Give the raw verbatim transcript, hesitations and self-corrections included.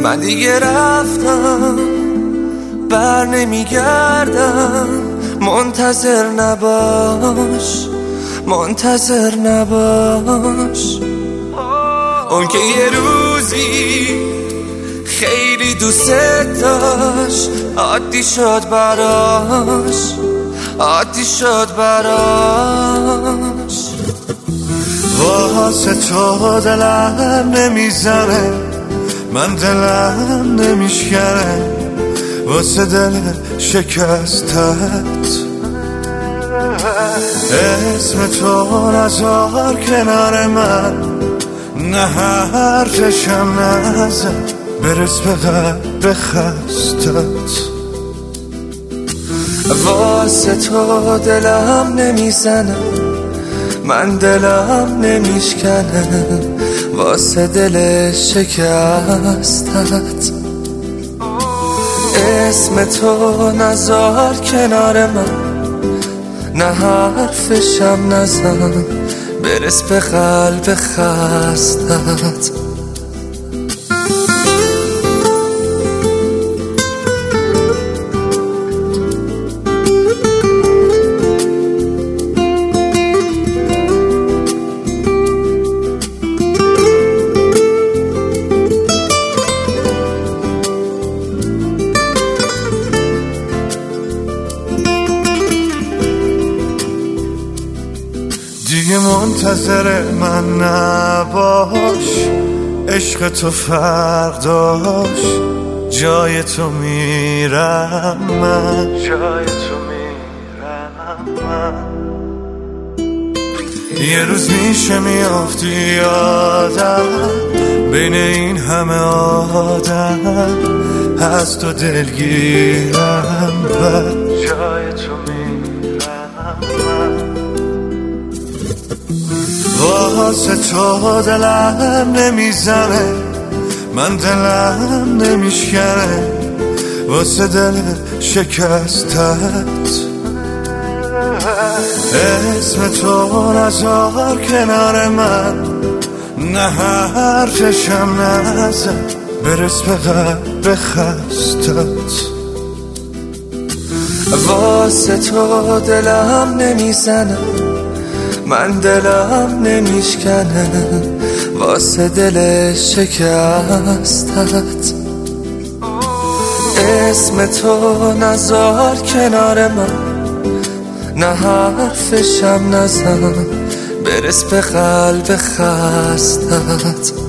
من دیگه رفتم بر نمیگردم، منتظر نباش منتظر نباش. اون که یه روزی خیلی دوست داشت عادی شد براش عادی شد براش. واسه تو دلم نمیزنه، من دلم نمیشکنه واسه دل شکستت. اسم تو نذار کنار من، نه حرفشم نزن برس به قلب خستت. واسه تو دلم نمیزنه، من دلم نمیشکنه واسه دل شکستت. اسم تو نذار کنار من، نه حرفشم نزن برس به قلب خستت. دیگه منتظر من نباش، عشق تو فرق داشت، جای تو میرم من، جای تو میرم من. یه روز میشه میافتی یادم بین این همه آدم، از تو دلگیرم بر جای تو میرم من. واسه تو دلم نمیزنه، من دلم نمیشکنه واسه دل شکستت. اسم تو نذار کنار من، نه حرفشم نزن برس به قلب خستت. واسه تو دلم نمیزنه، من دلم نمیشکنه واسه دل شکستت. اسم تو نذار کنار من، نه حرفشم نزن برس به قلب خستت.